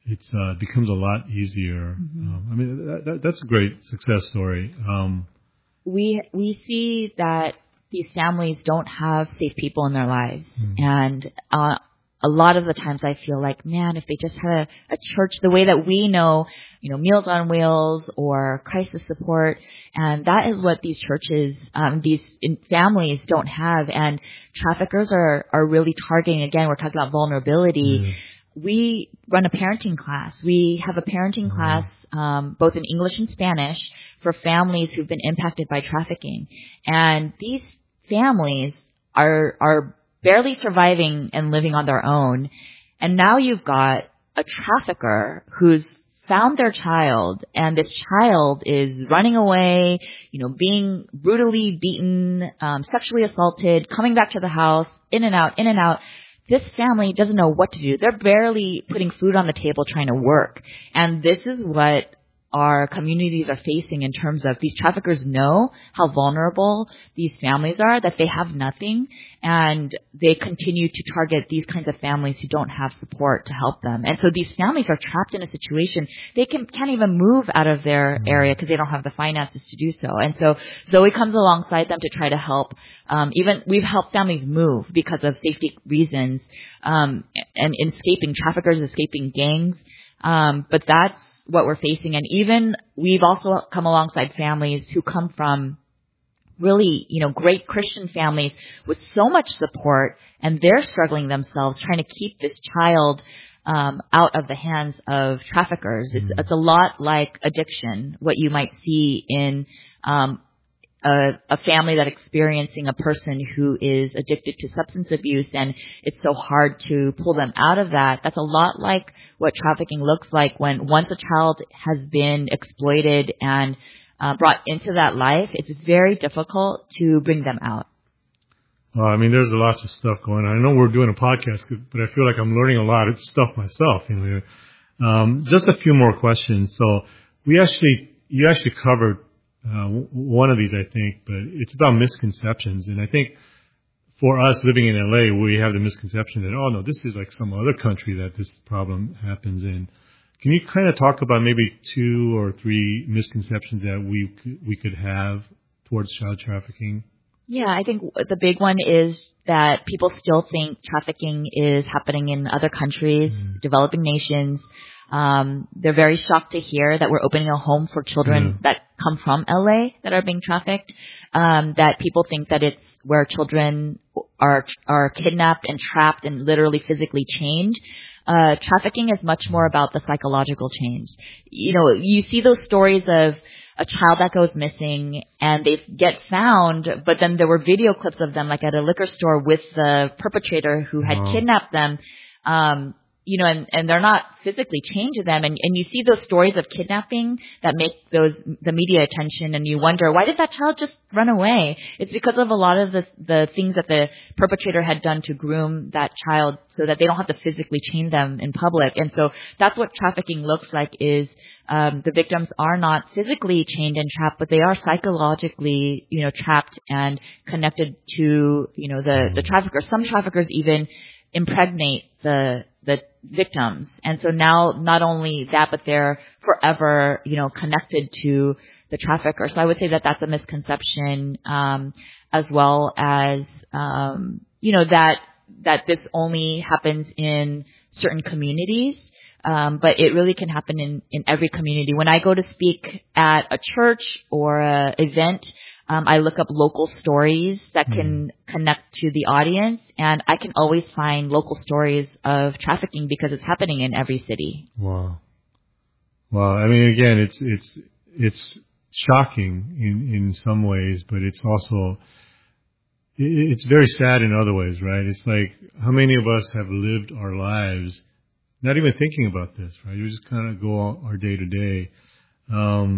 it's uh, becomes a lot easier. Mm-hmm. Um, I mean, that, that, that's a great success story. Um, we we see that these families don't have safe people in their lives, mm-hmm. and uh, a lot of the times I feel like, man, if they just had a, a church the way that we know, you know, Meals on Wheels or crisis support, and that is what these churches, um, these families don't have, and traffickers are are really targeting. Again, we're talking about vulnerability. Mm-hmm. We run a parenting class. We have a parenting class, um, both in English and Spanish, for families who've been impacted by trafficking. And these families are are barely surviving and living on their own. And now you've got a trafficker who's found their child, and this child is running away, you know, being brutally beaten, um, sexually assaulted, coming back to the house, in and out, in and out. This family doesn't know what to do. They're barely putting food on the table trying to work. And this is what our communities are facing in terms of these traffickers know how vulnerable these families are, that they have nothing, and they continue to target these kinds of families who don't have support to help them. And so these families are trapped in a situation. They can, can't even move out of their area because they don't have the finances to do so. And so Zoe comes alongside them to try to help. Um, even we've helped families move because of safety reasons, um, and escaping traffickers, escaping gangs. Um, but that's what we're facing. And even we've also come alongside families who come from really, you know, great Christian families with so much support, and they're struggling themselves trying to keep this child um, out of the hands of traffickers. It's, it's a lot like addiction, what you might see in um, a, a family that's experiencing a person who is addicted to substance abuse, and it's so hard to pull them out of that. That's a lot like what trafficking looks like when once a child has been exploited and uh, brought into that life, it's very difficult to bring them out. Well, I mean, there's lots of stuff going on. I know we're doing a podcast, but I feel like I'm learning a lot of stuff myself. You know, um, just a few more questions. So we actually, you actually covered Uh, one of these, I think, but it's about misconceptions. And I think for us living in L A, we have the misconception that, oh, no, this is like some other country that this problem happens in. Can you kind of talk about maybe two or three misconceptions that we we could have towards child trafficking? Yeah, I think the big one is that people still think trafficking is happening in other countries, mm. developing nations. Um, they're very shocked to hear that we're opening a home for children yeah. that come from L A that are being trafficked. Um, that people think that it's where children are are kidnapped and trapped and literally physically chained. Uh, trafficking is much more about the psychological change. You know, you see those stories of a child that goes missing and they get found, but then there were video clips of them like at a liquor store with the perpetrator who had wow. kidnapped them. Um, You know, and, and they're not physically chained to them. And, and you see those stories of kidnapping that make those, the media attention, and you wonder, why did that child just run away? It's because of a lot of the, the things that the perpetrator had done to groom that child so that they don't have to physically chain them in public. And so that's what trafficking looks like is, um, the victims are not physically chained and trapped, but they are psychologically, you know, trapped and connected to, you know, the, the traffickers. Some traffickers even impregnate the, the victims. And so now not only that, but they're forever, you know, connected to the trafficker. So I would say that that's a misconception, um, as well as, um, you know, that, that this only happens in certain communities. Um, but it really can happen in, in every community. When I go to speak at a church or a event, Um, I look up local stories that can mm. connect to the audience, and I can always find local stories of trafficking because it's happening in every city. Wow. Well, I mean, again, it's it's it's shocking in, in some ways, but it's also it's very sad in other ways, right? It's like how many of us have lived our lives not even thinking about this, right? You just kind of go our day to day. Um,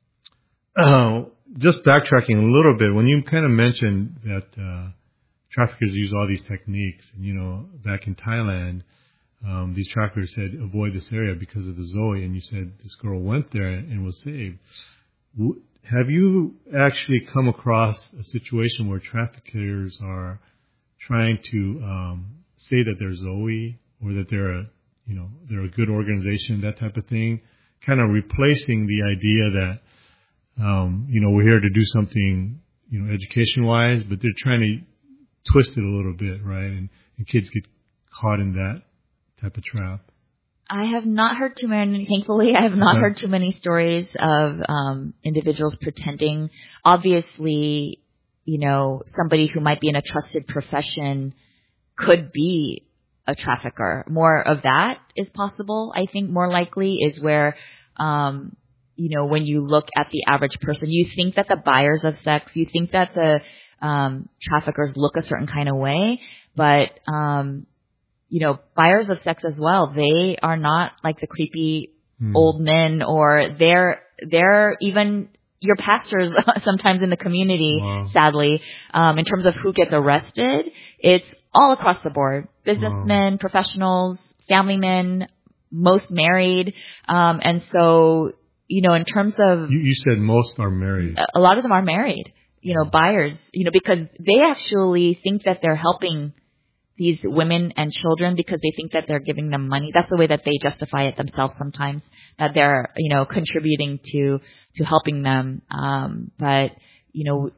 uh, Just backtracking a little bit, when you kind of mentioned that uh, traffickers use all these techniques, and you know, back in Thailand, um, these traffickers said avoid this area because of the Zoe, and you said this girl went there and was saved. W- have you actually come across a situation where traffickers are trying to um, say that they're Zoe or that they're a, you know, they're a good organization, that type of thing, kind of replacing the idea that, um, you know, we're here to do something, you know, education-wise, but they're trying to twist it a little bit, right? And, and kids get caught in that type of trap. I have not heard too many, thankfully, I have not Okay. heard too many stories of um, individuals pretending. Obviously, you know, somebody who might be in a trusted profession could be a trafficker. More of that is possible. I think more likely is where, um, you know, when you look at the average person, you think that the buyers of sex, you think that the um, traffickers look a certain kind of way, but um you know, buyers of sex as well, they are not like the creepy mm. old men, or they're, they're even your pastors sometimes in the community, wow. sadly, um, in terms of who gets arrested. It's all across the board. Businessmen, wow. professionals, family men, most married. Um, and so, you know, in terms of... You, you said most are married. A, a lot of them are married, you know, buyers, you know, because they actually think that they're helping these women and children because they think that they're giving them money. That's the way that they justify it themselves sometimes, that they're, you know, contributing to, to helping them. Um, but, you know,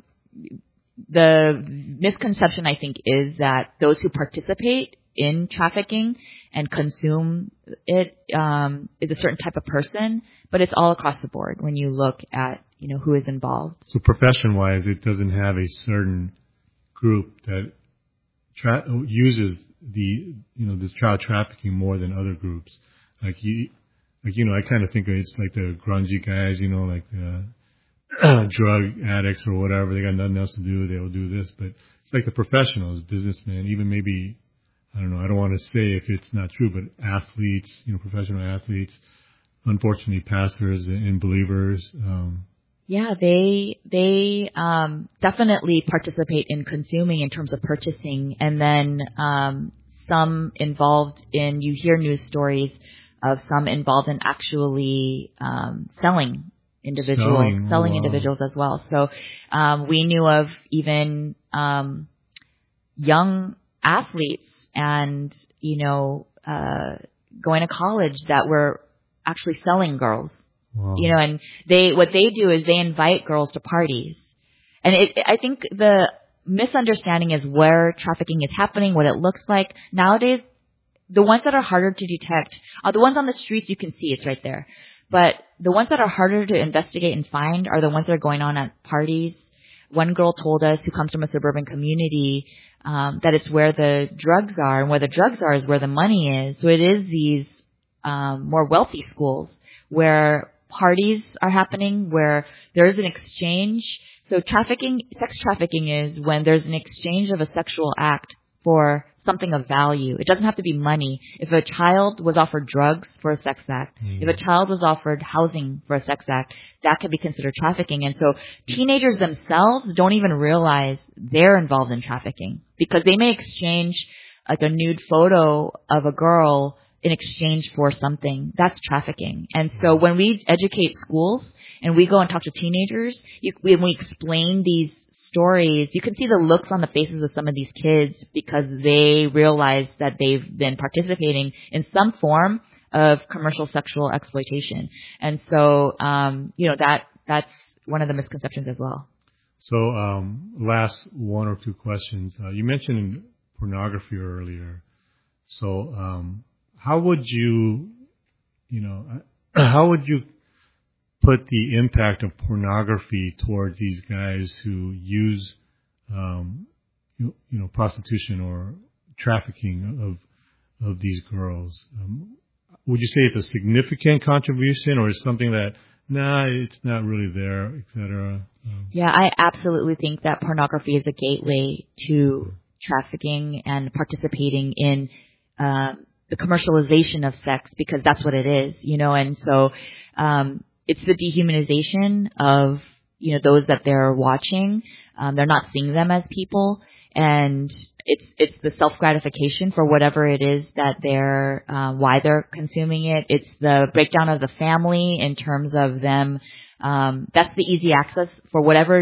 the misconception, I think, is that those who participate in trafficking and consume it, um, is a certain type of person, but it's all across the board when you look at, you know, who is involved. So profession-wise, it doesn't have a certain group that Tra- uses the, you know, this child trafficking more than other groups. Like you, like, you know, I kind of think it's like the grungy guys, you know, like the uh, drug addicts or whatever. They got nothing else to do. They'll do this. But it's like the professionals, businessmen, even maybe, I don't know, I don't want to say if it's not true, but athletes, you know, professional athletes, unfortunately pastors and believers. Um, Yeah, they they um, definitely participate in consuming in terms of purchasing, and then um, some involved in. You hear news stories of some involved in actually um, selling individuals, selling, selling wow. individuals as well. So um, we knew of even um, young athletes, and you know, uh, going to college that were actually selling girls. Wow. You know, and they, what they do is they invite girls to parties. And it, I think the misunderstanding is where trafficking is happening, what it looks like. Nowadays, the ones that are harder to detect are the ones on the streets. You can see it's right there. But the ones that are harder to investigate and find are the ones that are going on at parties. One girl told us, who comes from a suburban community, um, that it's where the drugs are, and where the drugs are is where the money is. So it is these um, more wealthy schools where parties are happening, where there is an exchange. So trafficking, sex trafficking is when there's an exchange of a sexual act for something of value. It doesn't have to be money. If a child was offered drugs for a sex act, mm. if a child was offered housing for a sex act, that can be considered trafficking. And so teenagers themselves don't even realize they're involved in trafficking, because they may exchange like a nude photo of a girl in exchange for something. That's trafficking. And so when we educate schools and we go and talk to teenagers, you, when we explain these stories, you can see the looks on the faces of some of these kids, because they realize that they've been participating in some form of commercial sexual exploitation. And so, um, you know, that that's one of the misconceptions as well. So um, last one or two questions. Uh, you mentioned pornography earlier. So um, how would you, you know, how would you put the impact of pornography towards these guys who use, um, you, you know, prostitution or trafficking of of these girls? Um, would you say it's a significant contribution, or is something that, nah, it's not really there, et cetera? Um, yeah, I absolutely think that pornography is a gateway to trafficking and participating in uh, the commercialization of sex, because that's what it is, you know, and so um, it's the dehumanization of, you know, those that they're watching. Um, they're not seeing them as people, and it's it's the self-gratification for whatever it is that they're, uh, why they're consuming it. It's the breakdown of the family in terms of them. Um, that's the easy access for whatever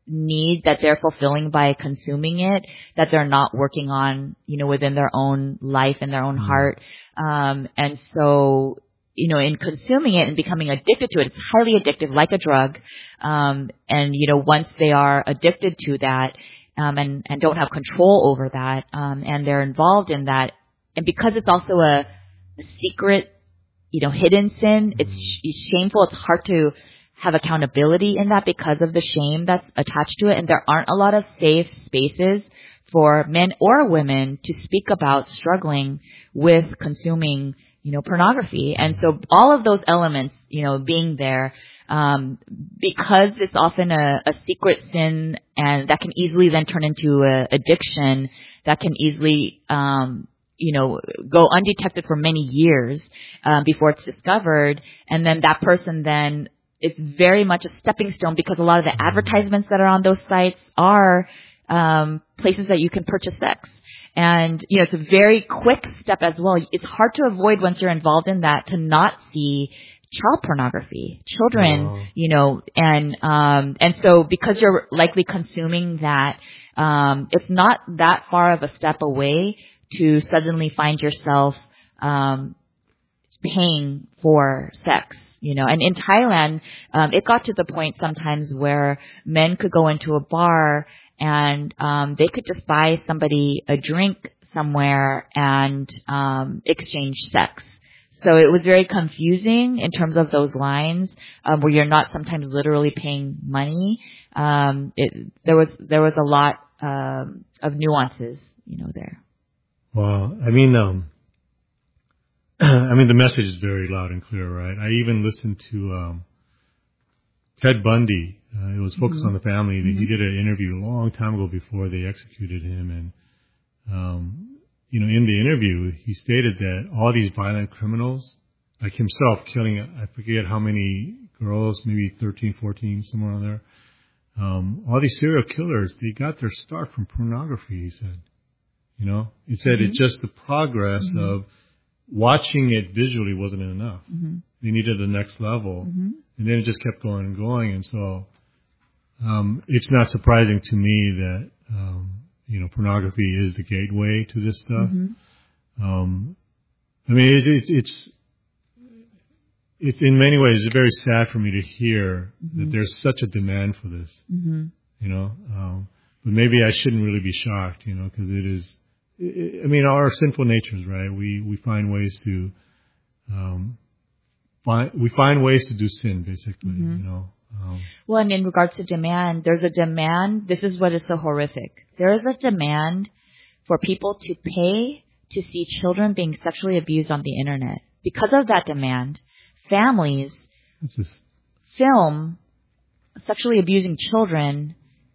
need that they're fulfilling by consuming it that they're not working on, you know, within their own life and their own Mm. heart. Um, and so, you know, in consuming it and becoming addicted to it, it's highly addictive, like a drug. Um, and, you know, once they are addicted to that, um, and, and don't have control over that, um, and they're involved in that, and because it's also a, a secret, you know, hidden sin, it's, sh- it's shameful, it's hard to have accountability in that because of the shame that's attached to it. And there aren't a lot of safe spaces for men or women to speak about struggling with consuming, you know, pornography. And so all of those elements, you know, being there, um, because it's often a, a secret sin and that can easily then turn into a addiction that can easily, um, you know, go undetected for many years, um, before it's discovered. And then that person then, it's very much a stepping stone because a lot of the advertisements that are on those sites are um, places that you can purchase sex. And, you know, it's a very quick step as well. It's hard to avoid once you're involved in that to not see child pornography, children, Wow. you know, and, um, and so because you're likely consuming that, um, it's not that far of a step away to suddenly find yourself, um, paying for sex. You know, and in Thailand, um, it got to the point sometimes where men could go into a bar and um, they could just buy somebody a drink somewhere and um, exchange sex. So it was very confusing in terms of those lines, um, where you're not sometimes literally paying money. Um, it, there was there was a lot um, of nuances, you know, there. Well, I mean, um, I mean, the message is very loud and clear, right? I even listened to um, Ted Bundy. Uh, it was focused mm-hmm. on the family. Mm-hmm. He did an interview a long time ago before they executed him, and um, you know, in the interview, he stated that all these violent criminals, like himself, killing, I forget how many girls, maybe thirteen, fourteen, somewhere on there. Um, all these serial killers, they got their start from pornography. He said, you know, he said mm-hmm. it's just the progress mm-hmm. of watching it visually wasn't enough. Mm-hmm. They needed the next level. Mm-hmm. And then it just kept going and going. And so um, it's not surprising to me that, um, you know, pornography is the gateway to this stuff. Mm-hmm. Um, I mean, it, it, it's, it's in many ways, it's very sad for me to hear mm-hmm. that there's such a demand for this, mm-hmm. you know. Um, but maybe I shouldn't really be shocked, you know, because it is, I mean, our sinful natures, right? We we find ways to, um, find we find ways to do sin, basically. Mm-hmm. You know. Um, well, and in regards to demand, there's a demand. This is what is so horrific. There is a demand for people to pay to see children being sexually abused on the internet. Because of that demand, families just, film sexually abusing children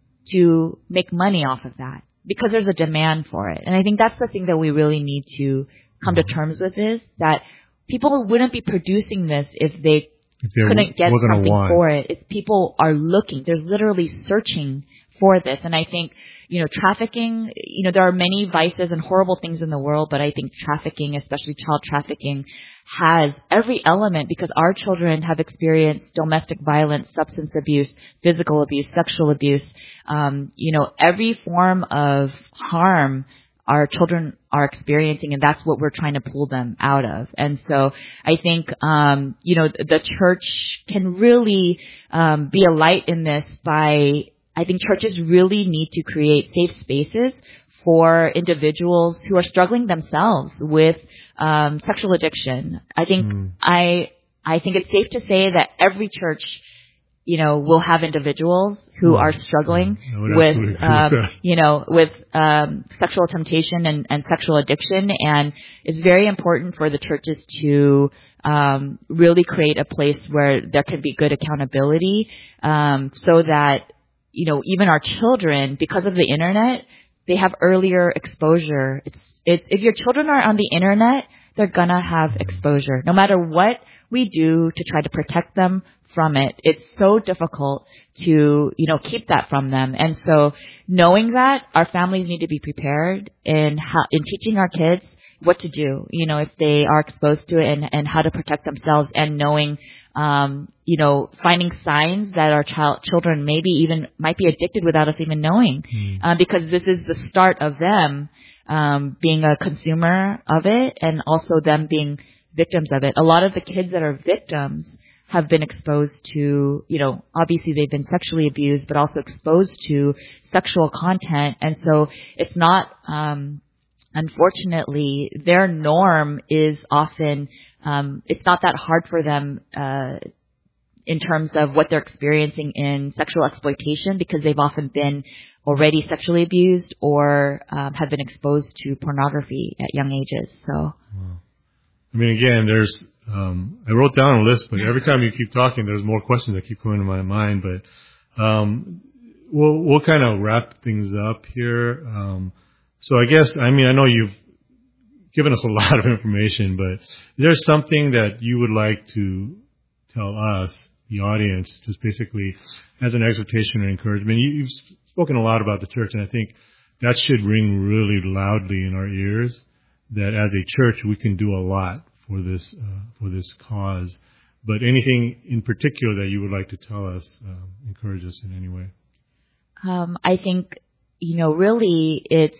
to make money off of that. Because there's a demand for it. And I think that's the thing that we really need to come to terms with is that people wouldn't be producing this if they if couldn't get something for it. If people are looking, they're literally searching for this. And I think, you know, trafficking, you know, there are many vices and horrible things in the world, but I think trafficking, especially child trafficking, has every element because our children have experienced domestic violence, substance abuse, physical abuse, sexual abuse, um, you know, every form of harm our children are experiencing, and that's what we're trying to pull them out of. And so I think, um, you know, the church can really um, be a light in this by, I think churches really need to create safe spaces for individuals who are struggling themselves with um, sexual addiction. I think mm. I I think it's safe to say that every church, you know, will have individuals who are struggling yeah, with, um, you know, with um, sexual temptation and, and sexual addiction. And it's very important for the churches to um, really create a place where there can be good accountability, um, so that, you know, even our children, because of the internet, they have earlier exposure. It's, it, if your children are on the internet, they're gonna have exposure. No matter what we do to try to protect them from it, it's so difficult to, you know, keep that from them. And so knowing that, our families need to be prepared in how, in teaching our kids what to do, you know, if they are exposed to it, and, and how to protect themselves, and knowing, um, you know, finding signs that our child, children maybe even might be addicted without us even knowing, mm. uh, because this is the start of them um, being a consumer of it, and also them being victims of it. A lot of the kids that are victims have been exposed to, you know, obviously they've been sexually abused, but also exposed to sexual content. And so it's not, um, unfortunately, their norm is often, um, it's not that hard for them, uh, in terms of what they're experiencing in sexual exploitation, because they've often been already sexually abused or, um, have been exposed to pornography at young ages. So. Wow. I mean, again, there's, um, I wrote down a list, but every time you keep talking, there's more questions that keep coming to my mind. But um, we'll we'll kind of wrap things up here. Um, so I guess, I mean, I know you've given us a lot of information, but is there something that you would like to tell us, the audience, just basically as an exhortation or encouragement? You, you've spoken a lot about the church, and I think that should ring really loudly in our ears, that as a church we can do a lot for this uh, for this cause. But anything in particular that you would like to tell us, uh, encourage us in any way? Um, I think, you know, really it's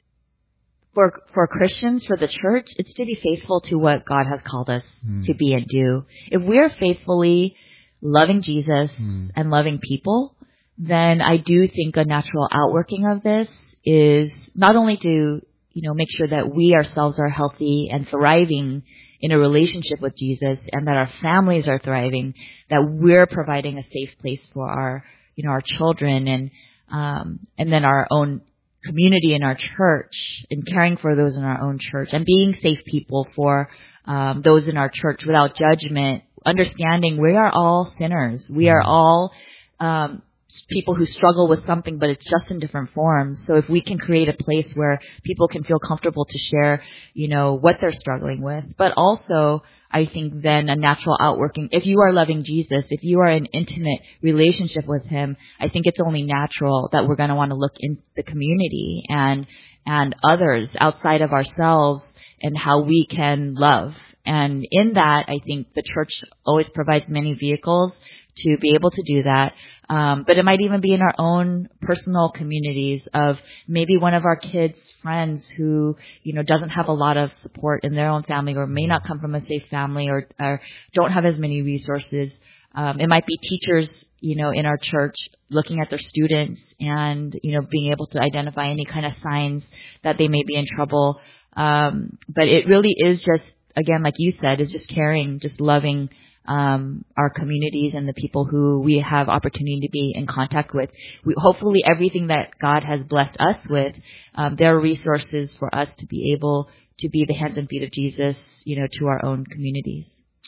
for for Christians, for the church, it's to be faithful to what God has called us mm. to be and do. If we're faithfully loving Jesus mm. and loving people, then I do think a natural outworking of this is not only to, you know, make sure that we ourselves are healthy and thriving in a relationship with Jesus, and that our families are thriving, that we're providing a safe place for our, you know, our children, and, um, and then our own community in our church, and caring for those in our own church, and being safe people for, um, those in our church without judgment, understanding we are all sinners. We are all, um, people who struggle with something, but it's just in different forms. So if we can create a place where people can feel comfortable to share, you know, what they're struggling with, but also I think then a natural outworking. If you are loving Jesus, if you are in intimate relationship with him, I think it's only natural that we're going to want to look in the community and, and others outside of ourselves, and how we can love. And in that, I think the church always provides many vehicles to be able to do that. Um, but it might even be in our own personal communities of maybe one of our kids' friends who, you know, doesn't have a lot of support in their own family, or may not come from a safe family, or, or don't have as many resources. Um, it might be teachers, you know, in our church looking at their students and, you know, being able to identify any kind of signs that they may be in trouble. Um, but it really is just, again, like you said, is just caring, just loving um, our communities and the people who we have opportunity to be in contact with. We, hopefully everything that God has blessed us with, um, there are resources for us to be able to be the hands and feet of Jesus, you know, to our own communities.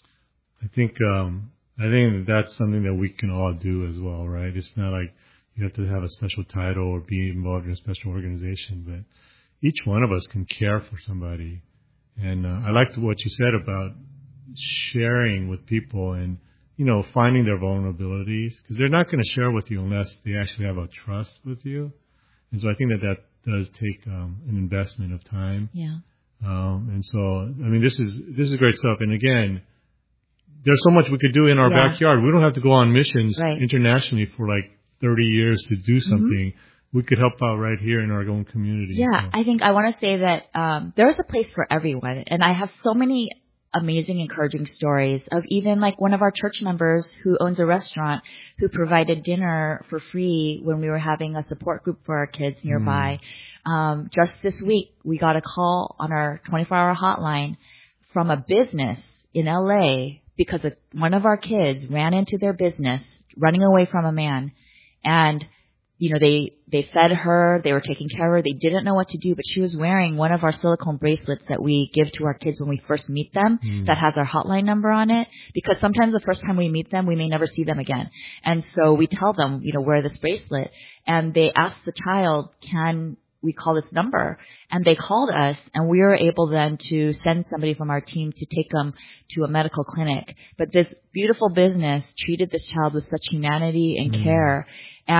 I think, um, I think that's something that we can all do as well, right? It's not like you have to have a special title or be involved in a special organization, but each one of us can care for somebody. And uh, I liked what you said about sharing with people and, you know, finding their vulnerabilities, because they're not going to share with you unless they actually have a trust with you. And so I think that that does take um, an investment of time. Yeah. Um, and so, I mean, this is this is great stuff. And again, there's so much we could do in our yeah. backyard. We don't have to go on missions right. internationally for like thirty years to do something. Mm-hmm. We could help out right here in our own community. Yeah, so. I think I want to say that um, there is a place for everyone. And I have so many amazing, encouraging stories of even like one of our church members who owns a restaurant who provided dinner for free when we were having a support group for our kids nearby. Mm. Um, just this week, we got a call on our twenty-four hour hotline from a business in L A because a, one of our kids ran into their business running away from a man, and you know, they, they fed her, they were taking care of her, they didn't know what to do, but she was wearing one of our silicone bracelets that we give to our kids when we first meet them mm. that has our hotline number on it, because sometimes the first time we meet them, we may never see them again. And so we tell them, you know, wear this bracelet, and they ask the child, can we call this number? And they called us, and we were able then to send somebody from our team to take them to a medical clinic. But this beautiful business treated this child with such humanity and mm. care. And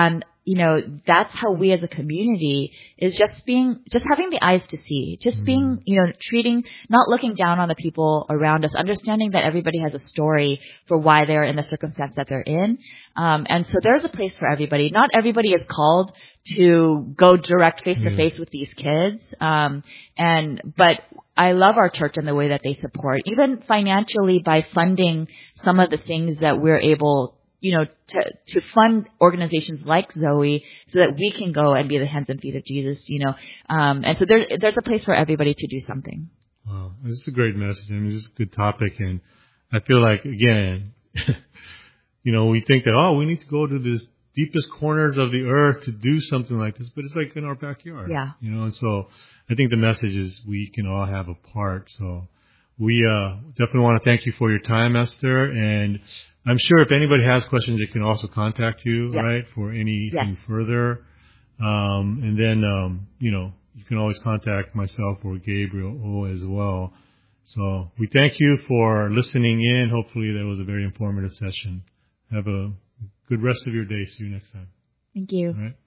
you know, that's how we as a community is just being, just having the eyes to see, just mm-hmm. being, you know, treating, not looking down on the people around us, understanding that everybody has a story for why they're in the circumstance that they're in. Um, and so there's a place for everybody. Not everybody is called to go direct face to face with these kids. Um, and, but I love our church and the way that they support, even financially by funding some of the things that we're able you know, to, to fund organizations like Zoe so that we can go and be the hands and feet of Jesus, you know. Um, and so there's, there's a place for everybody to do something. Wow. This is a great message. I mean, this is a good topic. And I feel like, again, you know, we think that, oh, we need to go to the deepest corners of the earth to do something like this, but it's like in our backyard. Yeah. You know, and so I think the message is we can all have a part. So we uh, definitely want to thank you for your time, Esther. And I'm sure if anybody has questions, they can also contact you, yep. right, for anything yes. further. Um, and then, um, you know, you can always contact myself or Gabriel as well. So we thank you for listening in. Hopefully that was a very informative session. Have a good rest of your day. See you next time. Thank you. All right.